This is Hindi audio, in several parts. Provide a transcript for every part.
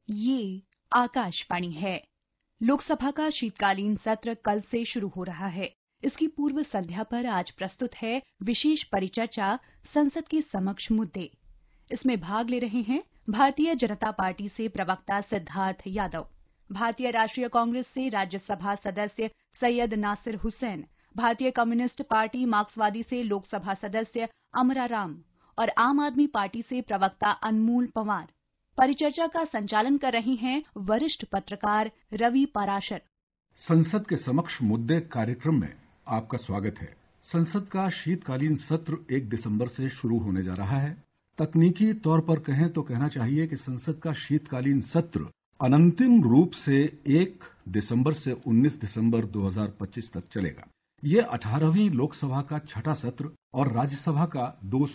ये आकाशवाणी है। लोकसभा का शीतकालीन सत्र कल से शुरू हो रहा है। इसकी पूर्व संध्या पर आज प्रस्तुत है विशेष परिचर्चा संसद के समक्ष मुद्दे। इसमें भाग ले रहे हैं भारतीय जनता पार्टी से प्रवक्ता सिद्धार्थ यादव, भारतीय राष्ट्रीय कांग्रेस से राज्यसभा सदस्य सैयद नासिर हुसैन, भारतीय कम्युनिस्ट पार्टी मार्क्सवादी से लोकसभा सदस्य अमरा राम और आम आदमी पार्टी से प्रवक्ता अनमोल पंवार। परिचर्चा का संचालन कर रही हैं वरिष्ठ पत्रकार रवि पराशर। संसद के समक्ष मुद्दे कार्यक्रम में आपका स्वागत है। संसद का शीतकालीन सत्र 1 दिसंबर से शुरू होने जा रहा है। तकनीकी तौर पर कहें तो कहना चाहिए कि संसद का शीतकालीन सत्र अनंतिम रूप से 1 दिसंबर से 19 दिसंबर 2025 तक चलेगा। ये 18वीं लोकसभा का छठा सत्र और राज्यसभा का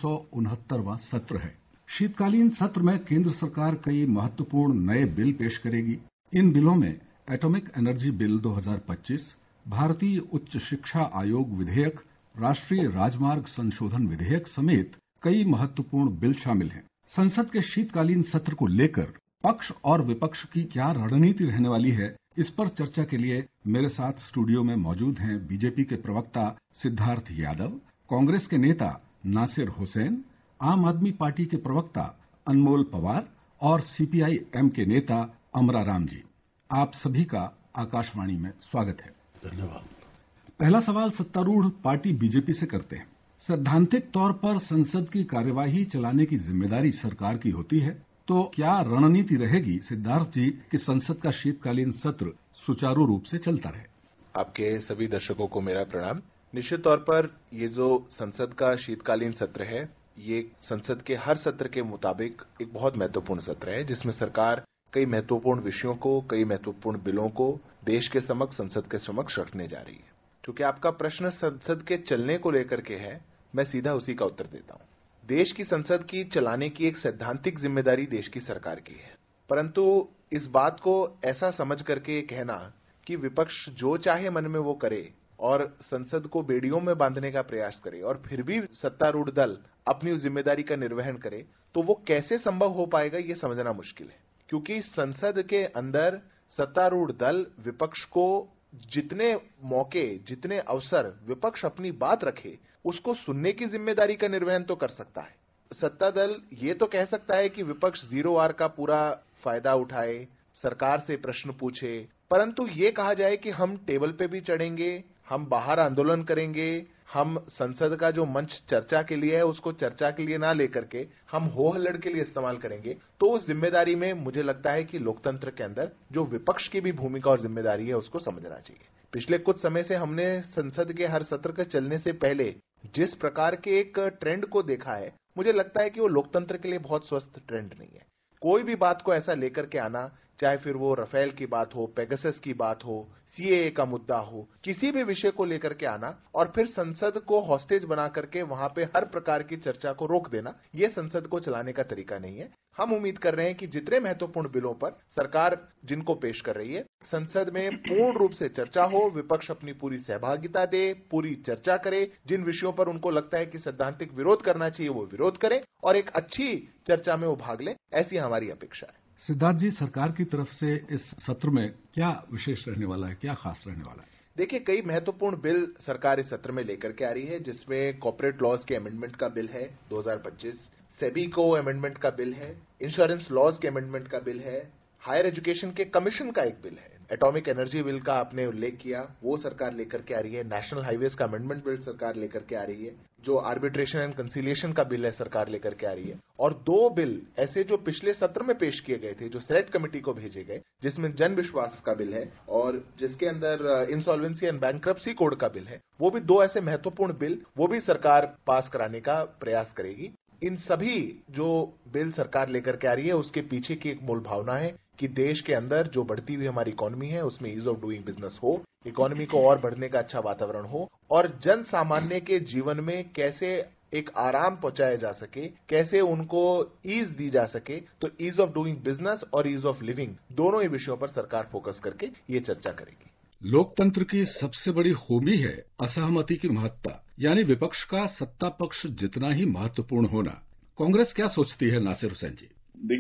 269वां सत्र है। शीतकालीन सत्र में केंद्र सरकार कई महत्वपूर्ण नए बिल पेश करेगी। इन बिलों में एटॉमिक एनर्जी बिल 2025, भारतीय उच्च शिक्षा आयोग विधेयक, राष्ट्रीय राजमार्ग संशोधन विधेयक समेत कई महत्वपूर्ण बिल शामिल हैं। संसद के शीतकालीन सत्र को लेकर पक्ष और विपक्ष की क्या रणनीति रहने वाली है, इस पर चर्चा के लिए मेरे साथ स्टूडियो में मौजूद हैं बीजेपी के प्रवक्ता सिद्धार्थ यादव, कांग्रेस के नेता नासिर हुसैन, आम आदमी पार्टी के प्रवक्ता अनमोल पंवार और सीपीआई-एम के नेता अमरा राम जी। आप सभी का आकाशवाणी में स्वागत है। धन्यवाद। पहला सवाल सत्तारूढ़ पार्टी बीजेपी से करते हैं। सैद्धांतिक तौर पर संसद की कार्यवाही चलाने की जिम्मेदारी सरकार की होती है, तो क्या रणनीति रहेगी सिद्धार्थ जी कि संसद का शीतकालीन सत्र सुचारू रूप से चलता रहे? आपके सभी दर्शकों को मेरा प्रणाम। निश्चित तौर पर ये जो संसद का शीतकालीन सत्र है, ये संसद के हर सत्र के मुताबिक एक बहुत महत्वपूर्ण सत्र है, जिसमें सरकार कई महत्वपूर्ण विषयों को, कई महत्वपूर्ण बिलों को देश के समक्ष, संसद के समक्ष रखने जा रही है। क्योंकि आपका प्रश्न संसद के चलने को लेकर के है, मैं सीधा उसी का उत्तर देता हूं। देश की संसद की चलाने की एक सैद्धांतिक जिम्मेदारी देश की सरकार की है, परंतु इस बात को ऐसा समझ करके कहना कि विपक्ष जो चाहे मन में वो करे और संसद को बेड़ियों में बांधने का प्रयास करे और फिर भी सत्तारूढ़ दल अपनी उस जिम्मेदारी का निर्वहन करे, तो वो कैसे संभव हो पाएगा, ये समझना मुश्किल है। क्योंकि संसद के अंदर सत्तारूढ़ दल विपक्ष को जितने मौके, जितने अवसर विपक्ष अपनी बात रखे, उसको सुनने की जिम्मेदारी का निर्वहन तो कर सकता है। सत्ता दल ये तो कह सकता है कि विपक्ष 0 का पूरा फायदा उठाए, सरकार से प्रश्न पूछे, परंतु ये कहा जाए कि हम टेबल पे भी चढ़ेंगे, हम बाहर आंदोलन करेंगे, हम संसद का जो मंच चर्चा के लिए है उसको चर्चा के लिए ना लेकर के हम हो हल्लड़ के लिए इस्तेमाल करेंगे, तो उस जिम्मेदारी में मुझे लगता है कि लोकतंत्र के अंदर जो विपक्ष की भी भूमिका और जिम्मेदारी है उसको समझना चाहिए। पिछले कुछ समय से हमने संसद के हर सत्र के चलने से पहले जिस प्रकार के एक ट्रेंड को देखा है, मुझे लगता है कि वो लोकतंत्र के लिए बहुत स्वस्थ ट्रेंड नहीं है। कोई भी बात को ऐसा लेकर के आना, चाहे फिर वो राफेल की बात हो, पेगासस की बात हो, सीएए का मुद्दा हो, किसी भी विषय को लेकर के आना और फिर संसद को हॉस्टेज बना करके वहां पे हर प्रकार की चर्चा को रोक देना, ये संसद को चलाने का तरीका नहीं है। हम उम्मीद कर रहे हैं कि जितने महत्वपूर्ण बिलों पर सरकार जिनको पेश कर रही है, संसद में पूर्ण रूप से चर्चा हो, विपक्ष अपनी पूरी सहभागिता दे, पूरी चर्चा करे, जिन विषयों पर उनको लगता है कि सैद्धांतिक विरोध करना चाहिए वो विरोध करें और एक अच्छी चर्चा में वो भाग लें, ऐसी हमारी अपेक्षा है। सिद्धार्थ जी, सरकार की तरफ से इस सत्र में क्या विशेष रहने वाला है, क्या खास रहने वाला है? देखिए, कई महत्वपूर्ण बिल सरकार इस सत्र में लेकर के आ रही है, जिसमें कॉर्पोरेट लॉज के अमेंडमेंट का बिल है 2025, सेबी को अमेंडमेंट का बिल है, इंश्योरेंस लॉज के अमेंडमेंट का बिल है, हायर एजुकेशन के कमीशन का एक बिल है, एटॉमिक एनर्जी बिल का आपने उल्लेख किया, वो सरकार लेकर के आ रही है, नेशनल हाईवेज का अमेंडमेंट बिल सरकार लेकर के आ रही है, जो आर्बिट्रेशन एंड कंसिलिएशन का बिल है सरकार लेकर के आ रही है, और 2 बिल ऐसे जो पिछले सत्र में पेश किए गए थे, जो सेनेट कमेटी को भेजे गए, जिसमें जन विश्वास का बिल है और जिसके अंदर इंसॉल्वेंसी एंड बैंक्रप्सी कोड का बिल है, वो भी 2 ऐसे महत्वपूर्ण बिल वो भी सरकार पास कराने का प्रयास करेगी। इन सभी जो बिल सरकार लेकर के आ रही है, उसके पीछे की एक मूल भावना है कि देश के अंदर जो बढ़ती हुई हमारी इकोनॉमी है, उसमें ईज ऑफ डूइंग बिजनेस हो, इकोनॉमी को और बढ़ने का अच्छा वातावरण हो और जन सामान्य के जीवन में कैसे एक आराम पहुंचाया जा सके, कैसे उनको ईज दी जा सके, तो ईज ऑफ डूइंग बिजनेस और ईज ऑफ लिविंग, दोनों ही विषयों पर सरकार फोकस करके ये चर्चा करेगी। लोकतंत्र की सबसे बड़ी खूबी है असहमति की महत्ता, यानी विपक्ष का सत्ता पक्ष जितना ही महत्वपूर्ण होना। कांग्रेस क्या सोचती है, नासिर हुसैन जी? देखिए,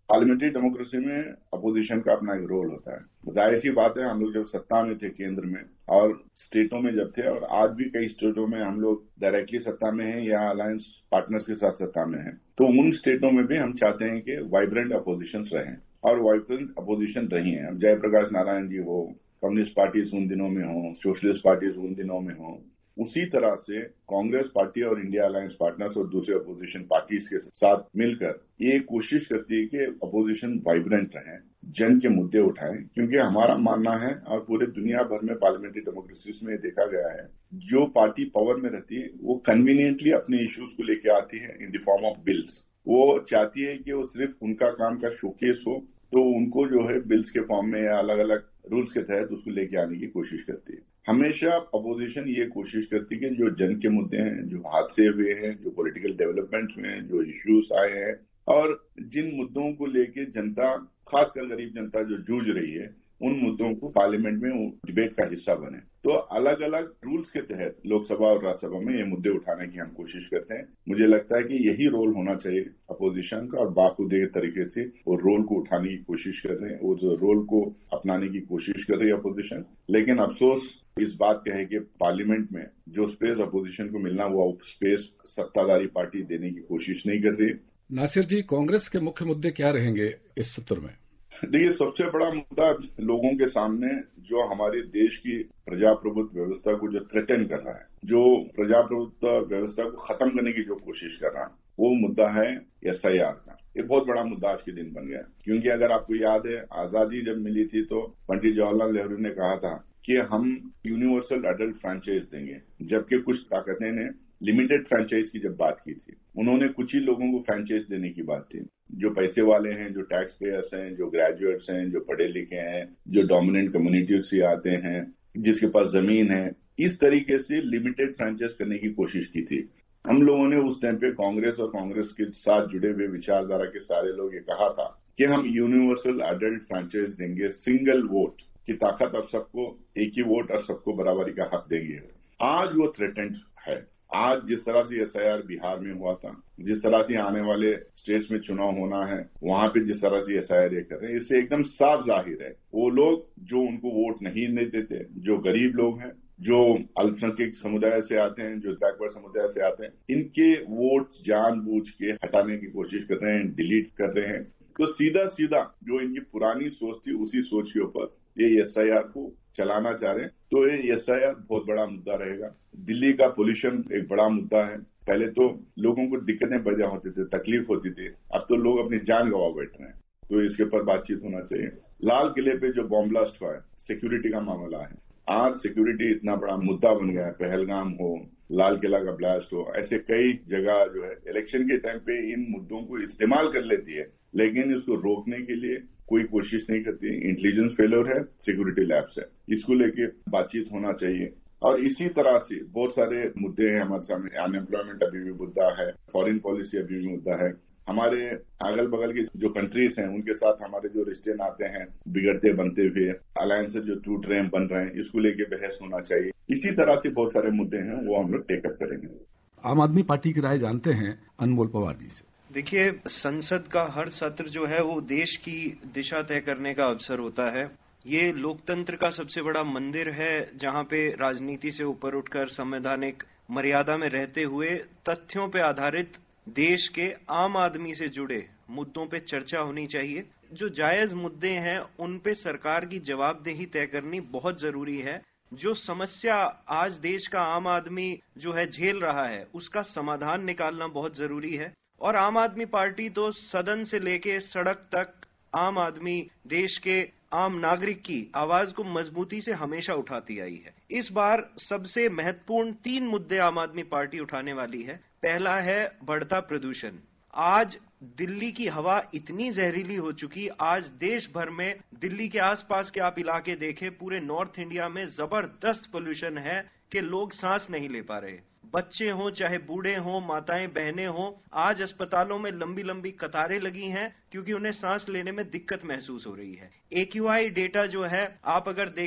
पार्लियामेंट्री डेमोक्रेसी में अपोजिशन का अपना एक रोल होता है। जाहिर सी बात है, हम लोग जब सत्ता में थे केंद्र में और स्टेटों में जब थे, और आज भी कई स्टेटों में हम लोग डायरेक्टली सत्ता में हैं या अलायंस पार्टनर्स के साथ सत्ता में हैं, तो उन स्टेटों में भी हम चाहते हैं कि वाइब्रेंट अपोजिशन रहें, और वाइब्रेंट अपोजिशन रही है। अब जयप्रकाश नारायण जी हो, कम्युनिस्ट पार्टीज उन दिनों में हो, सोशलिस्ट पार्टीज उन दिनों में हो, उसी तरह से कांग्रेस पार्टी और इंडिया अलायंस पार्टनर्स और दूसरे अपोजिशन पार्टीज के साथ मिलकर ये कोशिश करती है कि अपोजिशन वाइब्रेंट रहे, जन के मुद्दे उठाएं, क्योंकि हमारा मानना है और पूरे दुनिया भर में पार्लियामेंट्री डेमोक्रेसीज में देखा गया है, जो पार्टी पावर में रहती है वो कन्वीनियंटली अपने इश्यूज को लेकर आती है in the form of bills. वो चाहती है कि वो सिर्फ उनका काम का शोकेस हो, तो उनको जो है बिल्स के फॉर्म में या अलग अलग रूल्स के तहत उसको लेके आने की कोशिश करती है। हमेशा अपोजिशन ये कोशिश करती है कि जो जन के मुद्दे हैं, जो हादसे हुए हैं, जो पॉलिटिकल डेवलपमेंट्स हुए हैं, जो इश्यूज आए हैं, और जिन मुद्दों को लेके जनता, खासकर गरीब जनता जो जूझ रही है, उन मुद्दों को पार्लियामेंट में डिबेट का हिस्सा बने। तो अलग अलग रूल्स के तहत लोकसभा और राज्यसभा में ये मुद्दे उठाने की हम कोशिश करते हैं। मुझे लगता है कि यही रोल होना चाहिए अपोजिशन का, और बाखुदे तरीके से वो रोल को उठाने की कोशिश कर रहे हैं, वो जो रोल को अपनाने की कोशिश कर रही है अपोजिशन। लेकिन अफसोस इस बात का है कि पार्लियामेंट में जो स्पेस अपोजिशन को मिलना, वो स्पेस सत्ताधारी पार्टी देने की कोशिश नहीं कर रही है। नासिर जी, कांग्रेस के मुख्य मुद्दे क्या रहेंगे इस सत्र में? देखिए, सबसे बड़ा मुद्दा लोगों के सामने जो हमारे देश की प्रजाप्रभुत्व व्यवस्था को जो थ्रेटन कर रहा है, जो प्रजाप्रभुत्व व्यवस्था को खत्म करने की जो कोशिश कर रहा है, वो मुद्दा है SIR का। ये बहुत बड़ा मुद्दा आज के दिन बन गया, क्योंकि अगर आपको याद है, आजादी जब मिली थी तो पंडित जवाहरलाल नेहरू ने कहा था कि हम यूनिवर्सल एडल्ट फ्रेंचाइज देंगे, जबकि कुछ ताकतें ने लिमिटेड फ्रेंचाइज की जब बात की थी, उन्होंने कुछ ही लोगों को फ्रेंचाइज देने की बात थी, जो पैसे वाले हैं, जो टैक्स पेयर्स हैं, जो ग्रेजुएट्स हैं, जो पढ़े लिखे हैं, जो डोमिनेंट कम्युनिटी से आते हैं, जिसके पास जमीन है। इस तरीके से लिमिटेड फ्रेंचाइज करने की कोशिश की थी। हम लोगों ने उस टाइम पे कांग्रेस और कांग्रेस के साथ जुड़े हुए विचारधारा के सारे लोग ये कहा था कि हम यूनिवर्सल एडल्ट फ्रेंचाइज देंगे, सिंगल वोट की ताकत, अब सबको एक ही वोट और सबको बराबरी का हक देंगे। आज वो थ्रेटेंड है। आज जिस तरह से SIR बिहार में हुआ था, जिस तरह से आने वाले स्टेट्स में चुनाव होना है, वहां पे जिस तरह से SIR ये कर रहे हैं, इससे एकदम साफ जाहिर है वो लोग जो उनको वोट नहीं देते, जो गरीब लोग हैं, जो अल्पसंख्यक समुदाय से आते हैं, जो बैकवर्ड समुदाय से आते हैं, इनके वोट जानबूझ के हटाने की कोशिश कर रहे हैं, डिलीट कर रहे हैं। तो सीधा सीधा जो इनकी पुरानी सोच थी, उसी सोच के ऊपर ये SIR को चलाना चाह रहे हैं। तो ये SIR बहुत बड़ा मुद्दा रहेगा। दिल्ली का पोल्यूशन एक बड़ा मुद्दा है। पहले तो लोगों को दिक्कतें पैदा होती थी, तकलीफ होती थी, अब तो लोग अपनी जान गंवा बैठ रहे हैं। तो इसके ऊपर बातचीत होना चाहिए। लाल किले पे जो बॉम्ब ब्लास्ट हुआ है, सिक्योरिटी का मामला है। आज सिक्योरिटी इतना बड़ा मुद्दा बन गया है, पहलगाम हो, लाल किला का ब्लास्ट हो, ऐसे कई जगह जो है इलेक्शन के टाइम पे इन मुद्दों को इस्तेमाल कर लेती है, लेकिन इसको रोकने के लिए कोई कोशिश नहीं करती। इंटेलिजेंस फेलियर है, सिक्योरिटी लैब्स है, इसको लेके बातचीत होना चाहिए। और इसी तरह से बहुत सारे मुद्दे हैं हमारे सामने। अनएम्प्लॉयमेंट अभी भी मुद्दा है, फॉरेन पॉलिसी अभी भी मुद्दा है। हमारे अगल बगल की जो कंट्रीज हैं, उनके साथ हमारे जो रिश्ते नाते हैं बिगड़ते बनते हुए, अलायंस जो टूट रहे हैं, बन रहे हैं, इसको लेके बहस होना चाहिए। इसी तरह से बहुत सारे मुद्दे हैं, वो हम लोग टेकअप करेंगे। आम आदमी पार्टी की राय जानते हैं अनमोल पवार जी से। देखिए, संसद का हर सत्र जो है वो देश की दिशा तय करने का अवसर होता है। ये लोकतंत्र का सबसे बड़ा मंदिर है, जहां पे राजनीति से ऊपर उठकर संवैधानिक मर्यादा में रहते हुए तथ्यों पे आधारित देश के आम आदमी से जुड़े मुद्दों पे चर्चा होनी चाहिए। जो जायज मुद्दे हैं उन पे सरकार की जवाबदेही तय करनी बहुत जरूरी है। जो समस्या आज देश का आम आदमी जो है झेल रहा है, उसका समाधान निकालना बहुत जरूरी है। और आम आदमी पार्टी तो सदन से लेके सड़क तक आम आदमी, देश के आम नागरिक की आवाज को मजबूती से हमेशा उठाती आई है। इस बार सबसे महत्वपूर्ण 3 मुद्दे आम आदमी पार्टी उठाने वाली है। पहला है बढ़ता प्रदूषण। आज दिल्ली की हवा इतनी जहरीली हो चुकी, आज देश भर में दिल्ली के आसपास के आप इलाके देखें, पूरे नॉर्थ इंडिया में जबरदस्त पोल्यूशन है कि लोग सांस नहीं ले पा रहे। बच्चे हों चाहे बूढ़े हों, माताएं बहनें हों, आज अस्पतालों में लंबी लंबी कतारें लगी हैं क्योंकि उन्हें सांस लेने में दिक्कत महसूस हो रही है। AQI डेटा जो है, आप अगर देखें,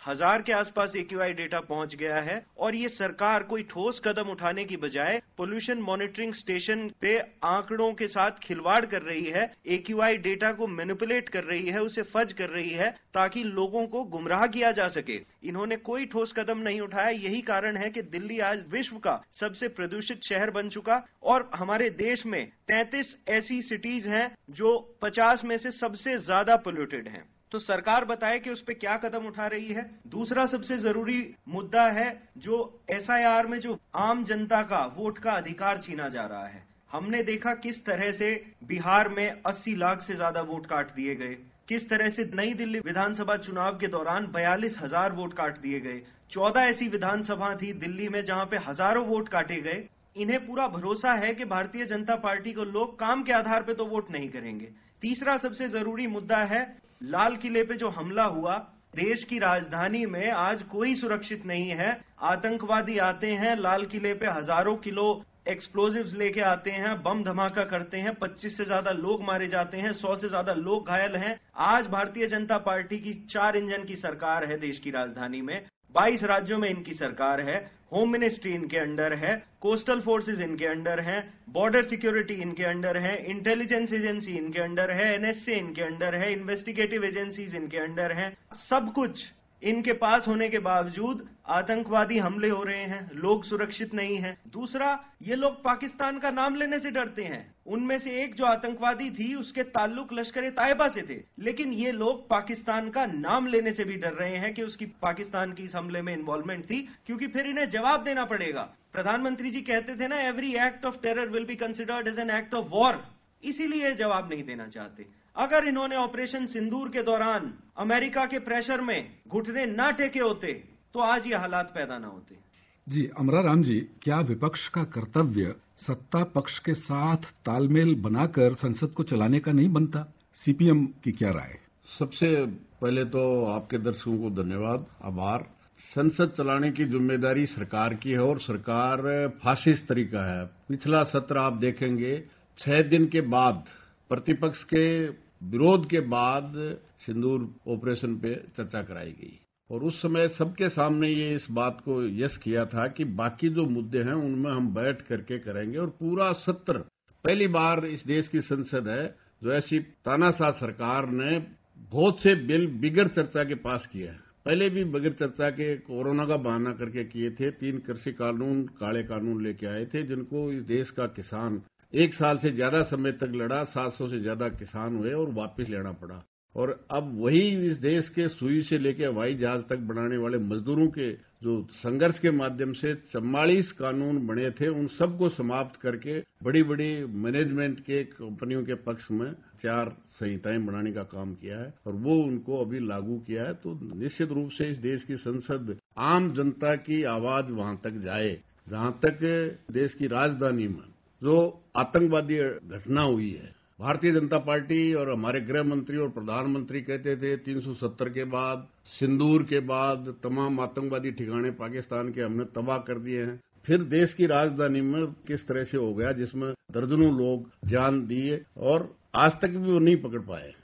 1000 के आसपास AQI डेटा पहुंच गया है और ये सरकार कोई ठोस कदम उठाने की बजाय पोल्यूशन मॉनिटरिंग स्टेशन पे आंकड़ों के साथ खिलवाड़ कर रही है, AQI डेटा को मैनिपुलेट कर रही है, उसे फर्ज कर रही है ताकि लोगों को गुमराह किया जा सके। इन्होंने कोई ठोस कदम नहीं उठाया। यही कारण है कि दिल्ली आज विश्व का सबसे प्रदूषित शहर बन चुका और हमारे देश में 33 ऐसी सिटीज हैं जो 50 में से सबसे ज्यादा पोल्यूटेड हैं। तो सरकार बताए कि उस पे क्या कदम उठा रही है। दूसरा सबसे जरूरी मुद्दा है जो SIR में जो आम जनता का वोट का अधिकार छीना जा रहा है। हमने देखा किस तरह से बिहार में 80 लाख से ज्यादा वोट काट दिए गए, किस तरह से नई दिल्ली विधानसभा चुनाव के दौरान 42,000 वोट काट दिए गए। 14 ऐसी विधानसभा थी दिल्ली में जहां पे हजारों वोट काटे गए। इन्हें पूरा भरोसा है कि भारतीय जनता पार्टी को लोग काम के आधार पे तो वोट नहीं करेंगे। तीसरा सबसे जरूरी मुद्दा है लाल किले पे जो हमला हुआ। देश की राजधानी में आज कोई सुरक्षित नहीं है। आतंकवादी आते हैं लाल किले पे, हजारों किलो एक्सप्लोजिव्स लेके आते हैं, बम धमाका करते हैं, 25 से ज्यादा लोग मारे जाते हैं, 100 से ज्यादा लोग घायल हैं। आज भारतीय जनता पार्टी की 4 इंजन की सरकार है देश की राजधानी में। 22 राज्यों में इनकी सरकार है, होम मिनिस्ट्री इनके अंडर है, कोस्टल फोर्सेस इनके अंडर है, बॉर्डर सिक्योरिटी इनके अंडर है, इंटेलिजेंस एजेंसी इनके अंडर है, NSA इनके अंडर है, इन्वेस्टिगेटिव एजेंसीज इनके अंडर है। सब कुछ इनके पास होने के बावजूद आतंकवादी हमले हो रहे हैं, लोग सुरक्षित नहीं हैं। दूसरा, ये लोग पाकिस्तान का नाम लेने से डरते हैं। उनमें से एक जो आतंकवादी थी उसके ताल्लुक लश्कर-ए-तैयबा से थे, लेकिन ये लोग पाकिस्तान का नाम लेने से भी डर रहे हैं कि उसकी पाकिस्तान की इस हमले में इन्वॉल्वमेंट थी, क्योंकि फिर इन्हें जवाब देना पड़ेगा। प्रधानमंत्री जी कहते थे ना, every act of terror will be considered as an act of war, इसीलिए जवाब नहीं देना चाहते। अगर इन्होंने ऑपरेशन सिंदूर के दौरान अमेरिका के प्रेशर में घुटने ना टेके होते तो आज ये हालात पैदा ना होते। जी, अमराराम जी, क्या विपक्ष का कर्तव्य सत्ता पक्ष के साथ तालमेल बनाकर संसद को चलाने का नहीं बनता? CPM की क्या राय? सबसे पहले तो आपके दर्शकों को धन्यवाद, आभार। संसद चलाने की जिम्मेदारी सरकार की है और सरकार फासिस्ट तरीका है। पिछला सत्र आप देखेंगे, 6 दिन के बाद प्रतिपक्ष के विरोध के बाद सिंदूर ऑपरेशन पे चर्चा कराई गई और उस समय सबके सामने ये इस बात को यस किया था कि बाकी जो मुद्दे हैं उनमें हम बैठ करके करेंगे। और पूरा सत्र, पहली बार इस देश की संसद है जो ऐसी तानाशाह सरकार ने बहुत से बिल बिगर चर्चा के पास किए हैं। पहले भी बगैर चर्चा के कोरोना का बहाना करके किए थे। 3 कृषि कानून, काले कानून लेके आए थे जिनको इस देश का किसान 1 साल से ज्यादा समय तक लड़ा, 700 से ज्यादा किसान हुए और वापस लेना पड़ा। और अब वही इस देश के सुई से लेकर हवाई जहाज तक बनाने वाले मजदूरों के जो संघर्ष के माध्यम से 44 कानून बने थे, उन सबको समाप्त करके बड़ी बड़ी मैनेजमेंट के कंपनियों के पक्ष में 4 संहिताएं बनाने का काम किया है और वो उनको अभी लागू किया है। तो निश्चित रूप से इस देश की संसद आम जनता की आवाज वहां तक जाए, जहां तक देश की राजधानी में जो आतंकवादी घटना हुई है। भारतीय जनता पार्टी और हमारे गृह मंत्री और प्रधानमंत्री कहते थे 370 के बाद, सिंदूर के बाद तमाम आतंकवादी ठिकाने पाकिस्तान के हमने तबाह कर दिए हैं। फिर देश की राजधानी में किस तरह से हो गया जिसमें दर्जनों लोग जान दिए और आज तक भी वो नहीं पकड़ पाए।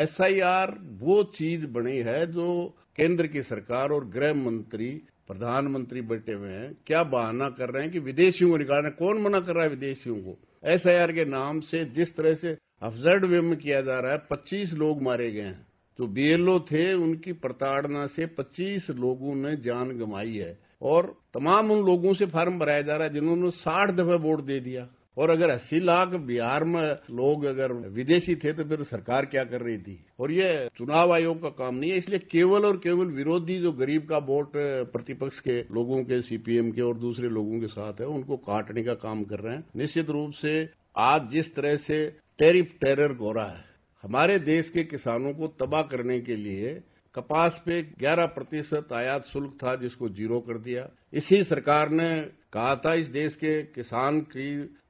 SIR वो चीज बनी है जो केंद्र की सरकार और गृह मंत्री, प्रधानमंत्री बैठे हुए हैं, क्या बहाना कर रहे हैं कि विदेशियों को निकालना। कौन मना कर रहा है विदेशियों को? SIR के नाम से जिस तरह से अफजर्ड वे में किया जा रहा है, 25 लोग मारे गए हैं। जो BLO थे उनकी प्रताड़ना से 25 लोगों ने जान गंवाई है और तमाम उन लोगों से फार्म भराया जा रहा है जिन्होंने 60 दफे वोट दे दिया। और अगर 80 लाख बिहार में लोग अगर विदेशी थे तो फिर सरकार क्या कर रही थी? और ये चुनाव आयोग का काम नहीं है। इसलिए केवल और केवल विरोधी जो गरीब का वोट प्रतिपक्ष के लोगों के, CPM के और दूसरे लोगों के साथ है, उनको काटने का काम कर रहे हैं। निश्चित रूप से आज जिस तरह से टैरिफ टेरर हो रहा है, हमारे देश के किसानों को तबाह करने के लिए कपास पे 11% आयात शुल्क था जिसको 0 कर दिया। इसी सरकार ने कहा था इस देश के किसान की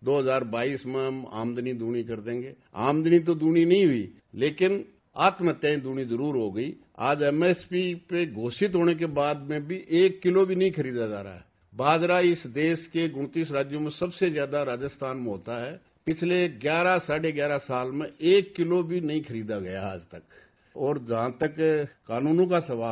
2022 में हम आमदनी दूनी कर देंगे। आमदनी तो दूनी नहीं हुई, लेकिन आत्महत्याएं दूनी जरूर हो गई। आज MSP पे घोषित होने के बाद में भी 1 किलो भी नहीं खरीदा जा रहा है। बाजरा इस देश के 29 राज्यों में सबसे ज्यादा राजस्थान में होता है। पिछले 11 साढ़े 11 साल में 1 किलो भी नहीं खरीदा गया आज तक। और जहां तक कानूनों का सवाल है,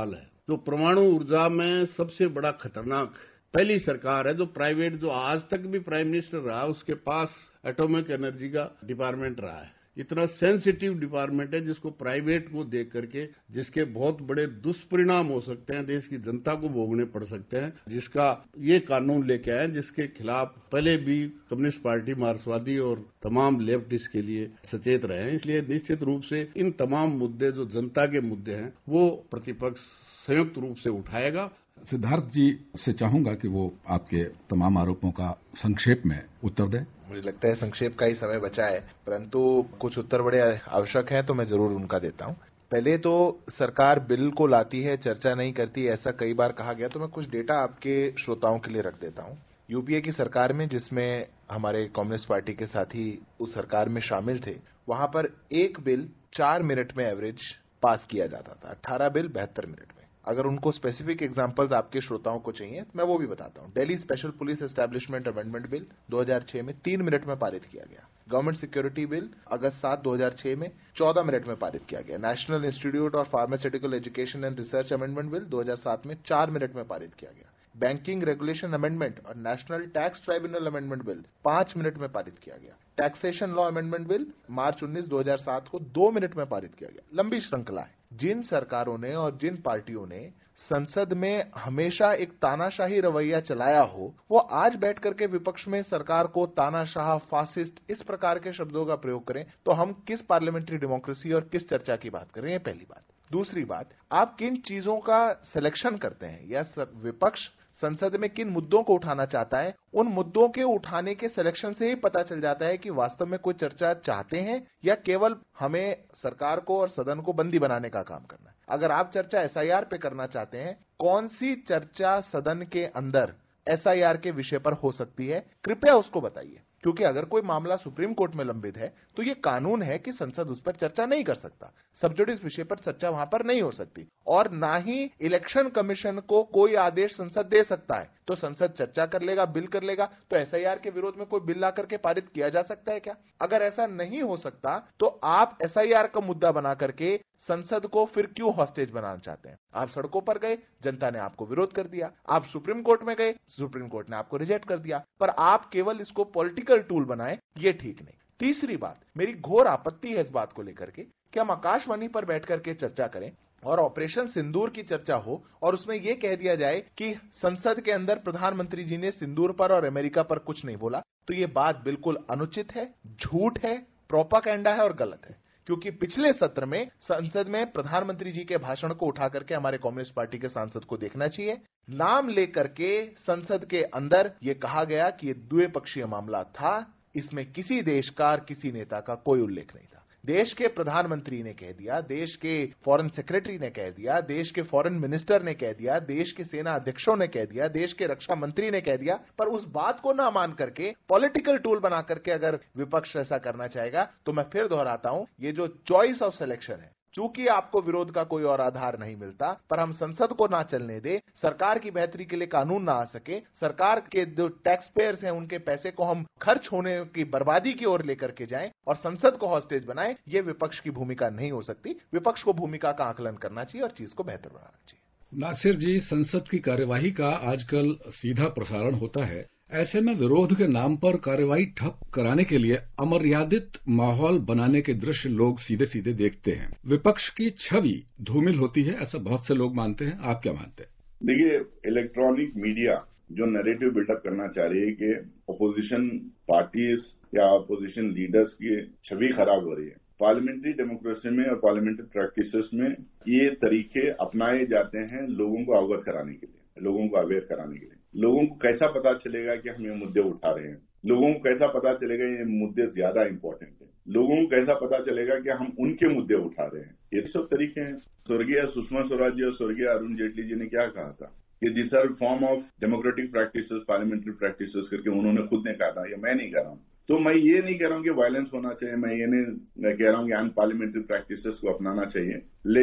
तो परमाणु ऊर्जा में सबसे बड़ा खतरनाक पहली सरकार है जो प्राइवेट, जो आज तक भी प्राइम मिनिस्टर रहा उसके पास एटॉमिक एनर्जी का डिपार्टमेंट रहा है। इतना सेंसिटिव डिपार्टमेंट है जिसको प्राइवेट को देख करके जिसके बहुत बड़े दुष्परिणाम हो सकते हैं, देश की जनता को भोगने पड़ सकते हैं, जिसका ये कानून लेके आए जिसके खिलाफ पहले भी कम्युनिस्ट पार्टी, मार्क्सवादी और तमाम लेफ्टिस्ट के लिए सचेत रहे हैं। इसलिए निश्चित रूप से इन तमाम मुद्दे जो जनता के मुद्दे हैं वो प्रतिपक्ष संयुक्त रूप से उठाएगा। सिद्धार्थ जी से चाहूंगा कि वो आपके तमाम आरोपों का संक्षेप में उत्तर दें। मुझे लगता है संक्षेप का ही समय बचा है, परंतु कुछ उत्तर बड़े आवश्यक हैं तो मैं जरूर उनका देता हूं। पहले तो सरकार बिल को लाती है, चर्चा नहीं करती, ऐसा कई बार कहा गया, तो मैं कुछ डेटा आपके श्रोताओं के लिए रख देता हूं। यूपीए की सरकार में, जिसमें हमारे कम्युनिस्ट पार्टी के साथी उस सरकार में शामिल थे, वहां पर एक बिल 4 मिनट में एवरेज पास किया जाता था, 18 बिल 72 मिनट में। अगर उनको स्पेसिफिक एग्जांपल्स आपके श्रोताओं को चाहिए मैं वो भी बताता हूं। Delhi special police establishment amendment bill 2006 में 3 मिनट में पारित किया गया। गवर्नमेंट सिक्योरिटी बिल अगस्त 7, 2006 में 14 मिनट में पारित किया गया। National institute of pharmaceutical education and research amendment bill 2007 में 4 मिनट में पारित किया गया। बैंकिंग रेगुलेशन अमेंडमेंट और national tax tribunal amendment bill 5 minute में पारित किया गया। Taxation law amendment bill March 19, 2007 को 2 मिनट में पारित किया गया। लंबी श्रृंखला है। जिन सरकारों ने और जिन पार्टियों ने संसद में हमेशा एक तानाशाही रवैया चलाया हो, वो आज बैठ करके विपक्ष में सरकार को तानाशाह, फासिस्ट इस प्रकार के शब्दों का प्रयोग करें तो हम किस पार्लियामेंट्री डेमोक्रेसी और किस चर्चा की बात करें, ये पहली बात। दूसरी बात, आप किन चीजों का सिलेक्शन करते हैं या विपक्ष संसद में किन मुद्दों को उठाना चाहता है, उन मुद्दों के उठाने के सिलेक्शन से ही पता चल जाता है कि वास्तव में कोई चर्चा चाहते हैं या केवल हमें सरकार को और सदन को बंदी बनाने का काम करना है। अगर आप चर्चा एसआईआर पे करना चाहते हैं, कौन सी चर्चा सदन के अंदर एसआईआर के विषय पर हो सकती है, कृपया उसको बताइए। क्योंकि अगर कोई मामला सुप्रीम कोर्ट में लंबित है तो यह कानून है कि संसद उस पर चर्चा नहीं कर सकता, सबजुडिस विषय पर चर्चा वहां पर नहीं हो सकती, और ना ही इलेक्शन कमीशन को कोई आदेश संसद दे सकता है। तो संसद चर्चा कर लेगा, बिल कर लेगा, तो एसआईआर के विरोध में कोई बिल ला करके पारित किया जा सकता है क्या? अगर ऐसा नहीं हो सकता तो आप एसआईआर का मुद्दा बना करके संसद को फिर क्यों हॉस्टेज बनाना चाहते हैं? आप सड़कों पर गए, जनता ने आपको विरोध कर दिया, आप सुप्रीम कोर्ट में गए, सुप्रीम कोर्ट ने आपको रिजेक्ट कर दिया, पर आप केवल इसको पॉलिटिकल टूल बनाए, ये ठीक नहीं। तीसरी बात, मेरी घोर आपत्ति है इस बात को लेकर के कि हम आकाशवाणी पर बैठ करके चर्चा करें और ऑपरेशन सिंदूर की चर्चा हो और उसमें यह कह दिया जाए कि संसद के अंदर प्रधानमंत्री जी ने सिंदूर पर और अमेरिका पर कुछ नहीं बोला। तो यह बात बिल्कुल अनुचित है, झूठ है, प्रोपागेंडा है और गलत है। क्योंकि पिछले सत्र में संसद में प्रधानमंत्री जी के भाषण को उठा करके हमारे कम्युनिस्ट पार्टी के सांसद को देखना चाहिए। नाम लेकर के संसद के अंदर यह कहा गया कि यह द्विपक्षीय मामला था, इसमें किसी देश का, किसी नेता का कोई उल्लेख नहीं था। देश के प्रधानमंत्री ने कह दिया, देश के फॉरेन सेक्रेटरी ने कह दिया, देश के फॉरेन मिनिस्टर ने कह दिया, देश के सेना अध्यक्षों ने कह दिया, देश के रक्षा मंत्री ने कह दिया, पर उस बात को ना मान करके पॉलिटिकल टूल बना करके अगर विपक्ष ऐसा करना चाहेगा तो मैं फिर दोहराता हूं, ये जो चॉइस ऑफ सिलेक्शन है, चूंकि आपको विरोध का कोई और आधार नहीं मिलता, पर हम संसद को ना चलने दे, सरकार की बेहतरी के लिए कानून ना आ सके, सरकार के जो टैक्स पेयर्स हैं उनके पैसे को हम खर्च होने की बर्बादी की ओर लेकर के जाएं और संसद को हॉस्टेज बनाएं, ये विपक्ष की भूमिका नहीं हो सकती। विपक्ष को भूमिका का आकलन करना चाहिए और चीज को बेहतर बनाना चाहिए। नासिर जी, संसद की कार्यवाही का आजकल सीधा प्रसारण होता है, ऐसे में विरोध के नाम पर कार्यवाही ठप कराने के लिए अमर्यादित माहौल बनाने के दृश्य लोग सीधे सीधे देखते हैं। विपक्ष की छवि धूमिल होती है, ऐसा बहुत से लोग मानते हैं। आप क्या मानते हैं? देखिए, इलेक्ट्रॉनिक मीडिया जो नैरेटिव बिल्डअप करना चाह रही है कि अपोजिशन पार्टीज या अपोजिशन लीडर्स की छवि खराब हो रही है, पार्लियामेंट्री डेमोक्रेसी में और पार्लियामेंट्री प्रैक्टिसेस में ये तरीके अपनाए जाते हैं लोगों को अवगत कराने के लिए, लोगों को अवेयर कराने के लिए। लोगों को कैसा पता चलेगा कि हम ये मुद्दे उठा रहे हैं? लोगों को कैसा पता चलेगा ये मुद्दे ज्यादा इंपॉर्टेंट है? लोगों को कैसा पता चलेगा कि हम उनके मुद्दे उठा रहे हैं? ये सब तरीके हैं। स्वर्गीय सुषमा स्वराज जी और स्वर्गीय अरुण जेटली जी ने क्या कहा था कि this are form of democratic practices, parliamentary practices करके उन्होंने खुद ने कहा था। ये मैं नहीं कह रहा हूं। तो मैं ये नहीं कह रहा हूं कि वायलेंस होना चाहिए, मैं कह रहा हूं कि अनपार्लियामेंट्री प्रैक्टिसेस को अपनाना चाहिए, लेकिन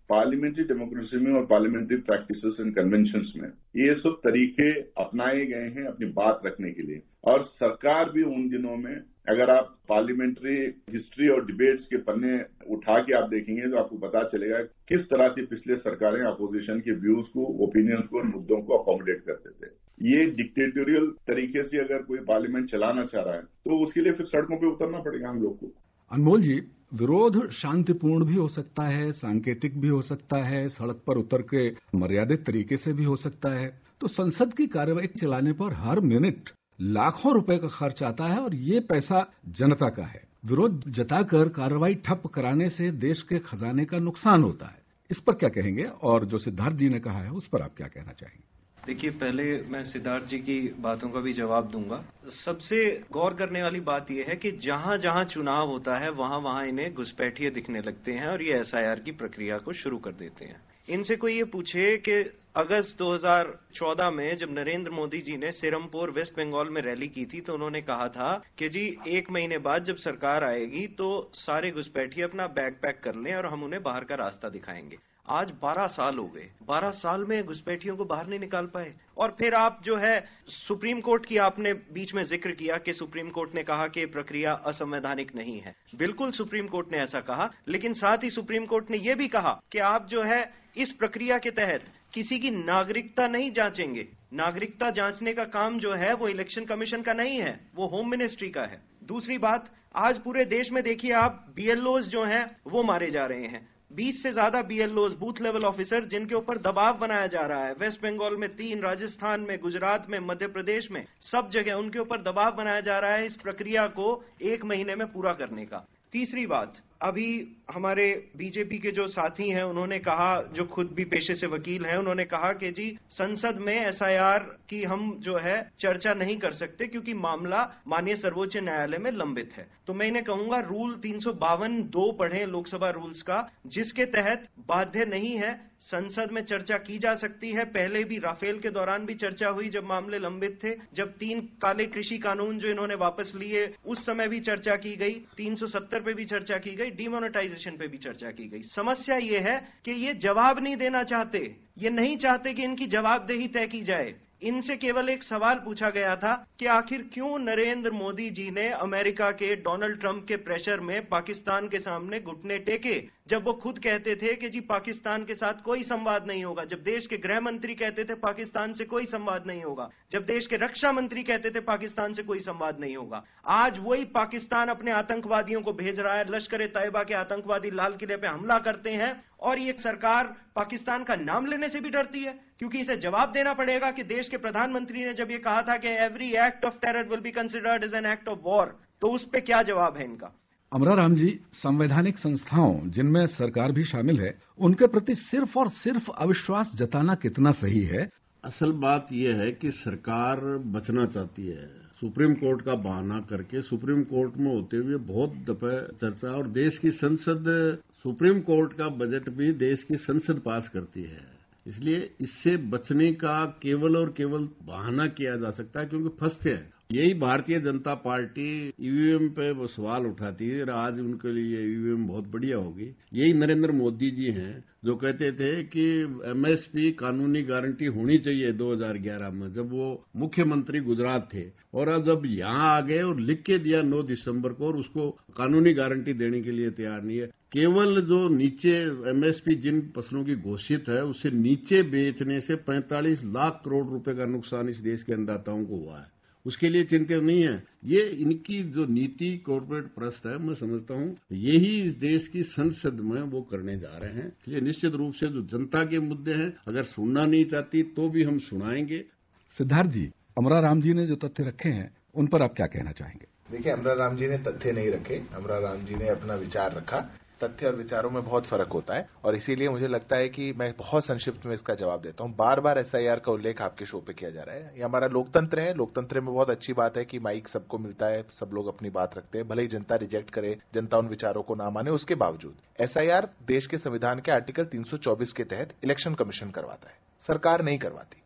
पार्लियामेंट्री डेमोक्रेसी में और पार्लियामेंट्री प्रैक्टिसेस एंड कन्वेंशंस में ये सब तरीके अपनाए गए हैं अपनी बात रखने के लिए। और सरकार भी उन दिनों में, अगर आप पार्लियामेंट्री हिस्ट्री और डिबेट्स के पन्ने उठा के आप देखेंगे तो आपको पता चलेगा किस तरह से पिछले सरकारें अपोजिशन के व्यूज को, ओपिनियंस को और मुद्दों को अकोमोडेट करते थे। ये डिक्टेटोरियल तरीके से अगर कोई पार्लियामेंट चलाना चाह रहा है तो उसके लिए फिर सड़कों पे उतरना पड़ेगा हम लोग को। अनमोल जी, विरोध शांतिपूर्ण भी हो सकता है, सांकेतिक भी हो सकता है, सड़क पर उतर के मर्यादित तरीके से भी हो सकता है। तो संसद की कार्यवाही चलाने पर हर मिनट लाखों रुपए का खर्च आता है और ये पैसा जनता का है। विरोध जताकर कार्रवाई ठप कराने से देश के खजाने का नुकसान होता है। इस पर क्या कहेंगे? और जो सिद्धार्थ जी ने कहा है उस पर आप क्या कहना चाहेंगे? देखिए, पहले मैं सिद्धार्थ जी की बातों का भी जवाब दूंगा। सबसे गौर करने वाली बात यह है कि जहां जहां चुनाव होता है वहां वहां इन्हें घुसपैठिए दिखने लगते हैं और ये एसआईआर की प्रक्रिया को शुरू कर देते हैं। इनसे कोई ये पूछे कि अगस्त 2014 में जब नरेंद्र मोदी जी ने सिरमपुर वेस्ट बंगाल में रैली की थी तो उन्होंने कहा था कि जी 1 महीने बाद जब सरकार आएगी तो सारे घुसपैठिए अपना बैग पैक कर लें और हम उन्हें बाहर का रास्ता दिखाएंगे। आज 12 साल हो गए, 12 साल में घुसपैठियों को बाहर नहीं निकाल पाए। और फिर आप जो है सुप्रीम कोर्ट की आपने बीच में जिक्र किया कि सुप्रीम कोर्ट ने कहा कि प्रक्रिया असंवैधानिक नहीं है। बिल्कुल सुप्रीम कोर्ट ने ऐसा कहा, लेकिन साथ ही सुप्रीम कोर्ट ने यह भी कहा कि आप जो है इस प्रक्रिया के तहत किसी की नागरिकता नहीं जांचेंगे। नागरिकता जांचने का काम जो है वो इलेक्शन कमीशन का नहीं है, वो होम मिनिस्ट्री का है। दूसरी बात, आज पूरे देश में देखिए आप बीएलओज जो हैं वो मारे जा रहे हैं। 20 से ज्यादा बीएलओज, बूथ लेवल ऑफिसर, जिनके ऊपर दबाव बनाया जा रहा है। वेस्ट बंगाल में 3, राजस्थान में, गुजरात में, मध्य प्रदेश में, सब जगह उनके ऊपर दबाव बनाया जा रहा है इस प्रक्रिया को 1 महीने में पूरा करने का। तीसरी बात, अभी हमारे बीजेपी के जो साथी हैं उन्होंने कहा, जो खुद भी पेशे से वकील हैं, उन्होंने कहा कि जी संसद में एसआईआर की हम जो है चर्चा नहीं कर सकते क्योंकि मामला माननीय सर्वोच्च न्यायालय में लंबित है। तो मैं इन्हें कहूंगा रूल 352(2) पढ़ें लोकसभा रूल्स का, जिसके तहत बाध्य नहीं है, संसद में चर्चा की जा सकती है। पहले भी राफेल के दौरान भी चर्चा हुई जब मामले लंबित थे। जब 3 काले कृषि कानून जो इन्होंने वापस लिए उस समय भी चर्चा की गई, 370 पे भी चर्चा की गई, डिमोनेटाइजेशन पे भी चर्चा की गई। समस्या ये है कि ये जवाब नहीं देना चाहते, ये नहीं चाहते कि इनकी जवाबदेही तय की जाए। इनसे केवल एक सवाल पूछा गया था कि आखिर क्यों नरेंद्र मोदी जी ने अमेरिका के डोनाल्ड ट्रंप के प्रेशर में पाकिस्तान के सामने घुटने टेके, जब वो खुद कहते थे कि जी पाकिस्तान के साथ कोई संवाद नहीं होगा, जब देश के गृह मंत्री कहते थे पाकिस्तान से कोई संवाद नहीं होगा, जब देश के रक्षा मंत्री कहते थे पाकिस्तान से कोई संवाद नहीं होगा। आज वही पाकिस्तान अपने आतंकवादियों को भेज रहा है, लश्कर तैयबा के आतंकवादी लाल किले पे हमला करते हैं और ये सरकार पाकिस्तान का नाम लेने से भी डरती है क्योंकि इसे जवाब देना पड़ेगा कि देश के प्रधानमंत्री ने जब ये कहा था कि every act of terror will be considered as an act of war, तो उस पे क्या जवाब है इनका? अमरा राम जी, संवैधानिक संस्थाओं जिनमें सरकार भी शामिल है, उनके प्रति सिर्फ और सिर्फ अविश्वास जताना कितना सही है? असल बात यह है कि सरकार बचना चाहती है सुप्रीम कोर्ट का बहाना करके। सुप्रीम कोर्ट में होते हुए बहुत दफा चर्चा, और देश की संसद, सुप्रीम कोर्ट का बजट भी देश की संसद पास करती है, इसलिए इससे बचने का केवल और केवल बहाना किया जा सकता है क्योंकि फंसते हैं। यही भारतीय जनता पार्टी ईवीएम पे वो सवाल उठाती है और आज उनके लिए ईवीएम बहुत बढ़िया होगी। यही नरेंद्र मोदी जी हैं जो कहते थे कि एमएसपी कानूनी गारंटी होनी चाहिए 2011 में, जब वो मुख्यमंत्री गुजरात थे, और अब जब यहां आ गए और लिख के दिया 9 दिसंबर को, और उसको कानूनी गारंटी देने के लिए तैयार नहीं है। केवल जो नीचे एमएसपी जिन फसलों की घोषित है उससे नीचे बेचने से 45 लाख करोड़ रुपए का नुकसान इस देश के अन्नदाताओं को हुआ है, उसके लिए चिंतित नहीं है। ये इनकी जो नीति कॉर्पोरेट प्रस्त है, मैं समझता हूं यही इस देश की संसद में वो करने जा रहे हैं। इसलिए निश्चित रूप से जो जनता के मुद्दे हैं, अगर सुनना नहीं चाहती तो भी हम सुनाएंगे। सिद्धार्थ जी, अमरा राम जी ने जो तथ्य रखे हैं उन पर आप क्या कहना चाहेंगे? देखिए, अमरा राम जी ने तथ्य नहीं रखे, अमरा राम जी ने अपना विचार रखा। तथ्य और विचारों में बहुत फर्क होता है और इसीलिए मुझे लगता है कि मैं बहुत संक्षिप्त में इसका जवाब देता हूं। बार बार एसआईआर का उल्लेख आपके शो पे किया जा रहा है। ये हमारा लोकतंत्र है। लोकतंत्र में बहुत अच्छी बात है कि माइक सबको मिलता है, सब लोग अपनी बात रखते हैं, भले ही जनता रिजेक्ट करे, जनता उन विचारों को ना माने, उसके बावजूद एसआईआर देश के संविधान के आर्टिकल 324 के तहत इलेक्शन कमीशन करवाता है, सरकार नहीं करवाती।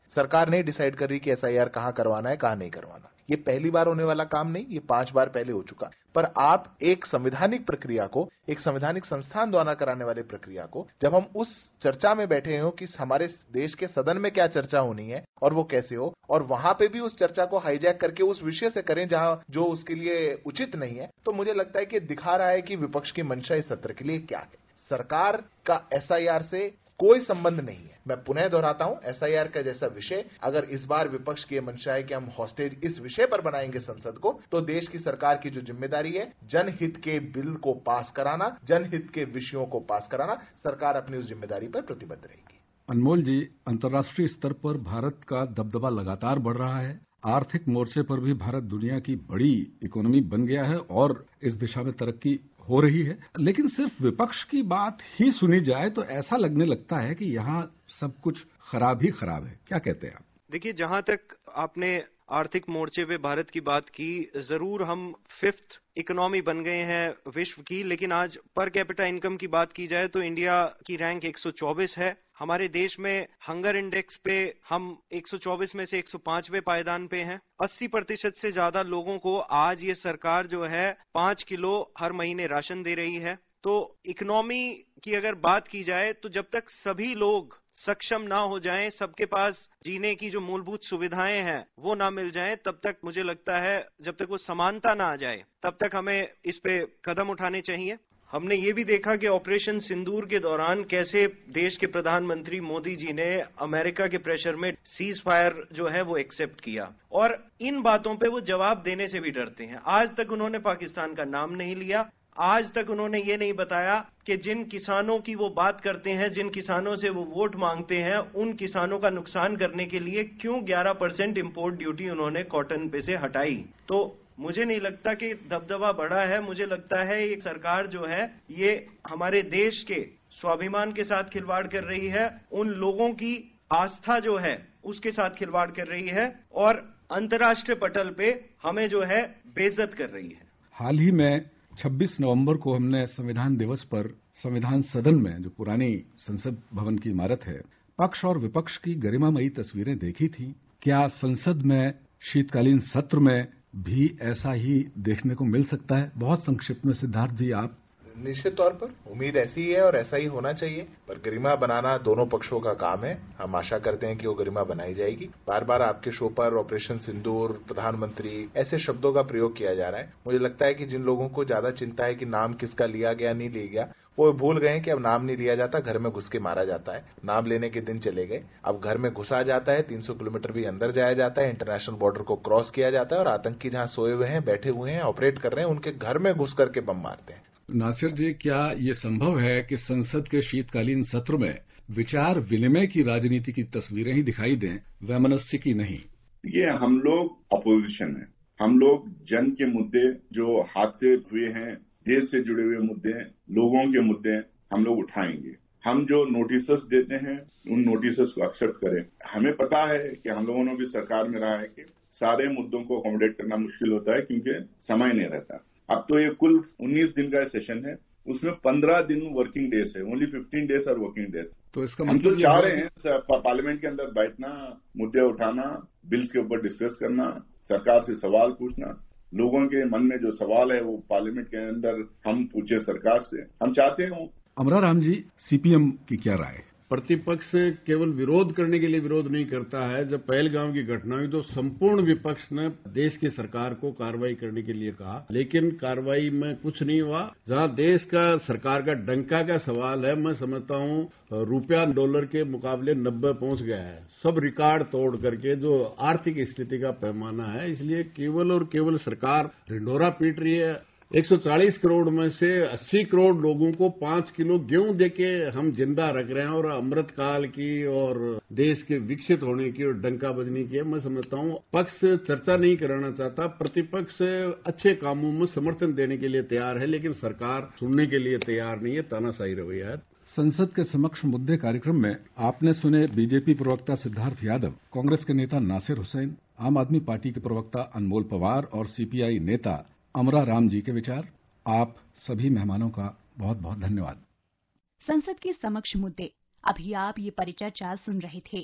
सरकार नहीं डिसाइड कर रही कि एसआईआर कहां करवाना है, कहां नहीं करवाना। ये पहली बार होने वाला काम नहीं, ये 5 बार पहले हो चुका। पर आप एक संवैधानिक प्रक्रिया को, एक संवैधानिक संस्थान द्वारा कराने वाले प्रक्रिया को, जब हम उस चर्चा में बैठे हो कि हमारे देश के सदन में क्या चर्चा होनी है और वो कैसे हो, और वहां पे भी उस चर्चा को हाईजैक करके उस विषय से करें जहां जो उसके लिए उचित नहीं है, तो मुझे लगता है कि दिखा रहा है कि विपक्ष की मंशा इस सत्र के लिए क्या है। सरकार का एसआईआर से कोई संबंध नहीं है। मैं पुनः दोहराता हूं, एसआईआर का जैसा विषय अगर इस बार विपक्ष की मंशा है कि हम हॉस्टेज इस विषय पर बनाएंगे संसद को, तो देश की सरकार की जो जिम्मेदारी है जनहित के बिल को पास कराना, जनहित के विषयों को पास कराना, सरकार अपनी उस जिम्मेदारी पर प्रतिबद्ध रहेगी। अनमोल जी, अंतर्राष्ट्रीय स्तर पर भारत का दबदबा लगातार बढ़ रहा है। आर्थिक मोर्चे पर भी भारत दुनिया की बड़ी इकोनॉमी बन गया है और इस दिशा में तरक्की हो रही है। लेकिन सिर्फ विपक्ष की बात ही सुनी जाए तो ऐसा लगने लगता है कि यहाँ सब कुछ खराब ही खराब है। क्या कहते हैं आप? देखिए, जहां तक आपने आर्थिक मोर्चे पे भारत की बात की, जरूर हम 5th इकोनॉमी बन गए हैं विश्व की, लेकिन आज पर कैपिटा इनकम की बात की जाए तो इंडिया की रैंक 124 है। हमारे देश में हंगर इंडेक्स पे हम 124 में से 105वें पायदान पे हैं। 80% से ज्यादा लोगों को आज ये सरकार जो है 5 किलो हर महीने राशन दे रही है। तो इकोनॉमी की अगर बात की जाए तो जब तक सभी लोग सक्षम ना हो जाएं, सबके पास जीने की जो मूलभूत सुविधाएं हैं वो ना मिल जाएं, तब तक मुझे लगता है जब तक वो समानता ना आ जाए तब तक हमें इस पे कदम उठाने चाहिए। हमने ये भी देखा कि ऑपरेशन सिंदूर के दौरान कैसे देश के प्रधानमंत्री मोदी जी ने अमेरिका के प्रेशर में सीज फायर जो है वो एक्सेप्ट किया, और इन बातों पे वो जवाब देने से भी डरते हैं। आज तक उन्होंने पाकिस्तान का नाम नहीं लिया, आज तक उन्होंने ये नहीं बताया कि जिन किसानों की वो बात करते हैं, जिन किसानों से वो वोट मांगते हैं, उन किसानों का नुकसान करने के लिए क्यों 11% इंपोर्ट ड्यूटी उन्होंने कॉटन पे से हटाई। तो मुझे नहीं लगता कि दबदबा बढ़ा है। मुझे लगता है ये सरकार जो है ये हमारे देश के स्वाभिमान के साथ खिलवाड़ कर रही है, उन लोगों की आस्था जो है उसके साथ खिलवाड़ कर रही है, और अंतर्राष्ट्रीय पटल पे हमें जो है बेइज्जत कर रही है। हाल ही में 26 नवंबर को हमने संविधान दिवस पर संविधान सदन में, जो पुरानी संसद भवन की इमारत है, पक्ष और विपक्ष की गरिमामयी तस्वीरें देखी थी। क्या संसद में शीतकालीन सत्र में भी ऐसा ही देखने को मिल सकता है? बहुत संक्षिप्त में सिद्धार्थ जी आप। निश्चित तौर पर उम्मीद ऐसी ही है और ऐसा ही होना चाहिए, पर गरिमा बनाना दोनों पक्षों का काम है। हम आशा करते हैं कि वो गरिमा बनाई जाएगी। बार बार आपके शो पर ऑपरेशन सिंदूर, प्रधानमंत्री, ऐसे शब्दों का प्रयोग किया जा रहा है। मुझे लगता है कि जिन लोगों को ज्यादा चिंता है कि नाम किसका लिया गया नहीं लिया गया, वो भूल गए कि अब नाम नहीं लिया जाता, घर में घुस के मारा जाता है। नाम लेने के दिन चले गए, अब घर में घुसा जाता है, 300 किलोमीटर भी अंदर जाया जाता है, इंटरनेशनल बॉर्डर को क्रॉस किया जाता है, और आतंकी जहां सोए हुए हैं, बैठे हुए हैं, ऑपरेट कर रहे हैं, उनके घर में घुस करके बम मारते हैं। नासिर जी, क्या ये संभव है कि संसद के शीतकालीन सत्र में विचार विनिमय की राजनीति की तस्वीरें ही दिखाई दें, वैमनस्य की नहीं? ये हम लोग अपोजिशन है, हम लोग जन के मुद्दे, जो हादसे हुए हैं, देश से जुड़े हुए मुद्दे, लोगों के मुद्दे हम लोग उठाएंगे। हम जो नोटिसेस देते हैं उन नोटिसेस को एक्सेप्ट करें। हमें पता है कि हम लोगों ने भी सरकार में रहा है कि सारे मुद्दों को अकोमोडेट करना मुश्किल होता है क्योंकि समय नहीं रहता। अब तो ये कुल 19 दिन का सेशन है, उसमें 15 दिन वर्किंग डेज है, only 15 days are working days. तो इसका हम तो चाह रहे हैं पार्लियामेंट के अंदर बैठना, मुद्दे उठाना, बिल्स के ऊपर डिस्कस करना, सरकार से सवाल पूछना, लोगों के मन में जो सवाल है वो पार्लियामेंट के अंदर हम पूछे सरकार से, हम चाहते हैं। अमरा राम जी, सीपीएम की क्या राय है? प्रतिपक्ष केवल विरोध करने के लिए विरोध नहीं करता है। जब पहलगाम की घटना हुई तो संपूर्ण विपक्ष ने देश की सरकार को कार्रवाई करने के लिए कहा, लेकिन कार्रवाई में कुछ नहीं हुआ। जहां देश का सरकार का डंका का सवाल है, मैं समझता हूं रुपया डॉलर के मुकाबले 90 पहुंच गया है, सब रिकॉर्ड तोड़ करके, जो आर्थिक स्थिति का पैमाना है। इसलिए केवल और केवल सरकार ढिंढोरा पीट रही है। 140 करोड़ में से 80 करोड़ लोगों को 5 किलो गेहूं देके हम जिंदा रख रहे हैं, और अमृत काल की और देश के विकसित होने की और डंका बजने की है। मैं समझता हूं पक्ष चर्चा नहीं कराना चाहता, प्रतिपक्ष अच्छे कामों में समर्थन देने के लिए तैयार है, लेकिन सरकार सुनने के लिए तैयार नहीं है, तानाशाही रवैया है। संसद के समक्ष मुद्दे कार्यक्रम में आपने सुने बीजेपी प्रवक्ता सिद्धार्थ यादव, कांग्रेस के नेता नासिर हुसैन, आम आदमी पार्टी के प्रवक्ता अनमोल पवार और सीपीआई नेता अमरा राम जी के विचार। आप सभी मेहमानों का बहुत बहुत धन्यवाद। संसद के समक्ष मुद्दे, अभी आप ये परिचर्चा सुन रहे थे।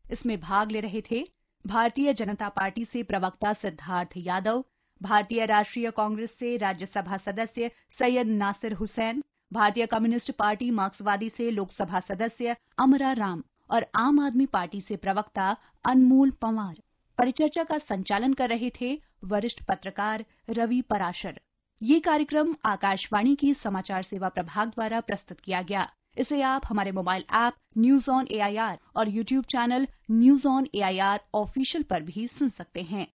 इसमें भाग ले रहे थे भारतीय जनता पार्टी से प्रवक्ता सिद्धार्थ यादव, भारतीय राष्ट्रीय कांग्रेस से राज्यसभा सदस्य सैयद नासिर हुसैन, भारतीय कम्युनिस्ट पार्टी मार्क्सवादी से लोकसभा सदस्य अमरा राम और आम आदमी पार्टी से प्रवक्ता अनमोल पंवार। परिचर्चा का संचालन कर रहे थे वरिष्ठ पत्रकार रवि पराशर। ये कार्यक्रम आकाशवाणी की समाचार सेवा प्रभाग द्वारा प्रस्तुत किया गया। इसे आप हमारे mobile app news on AIR और YouTube channel news on AIR official पर भी सुन सकते हैं।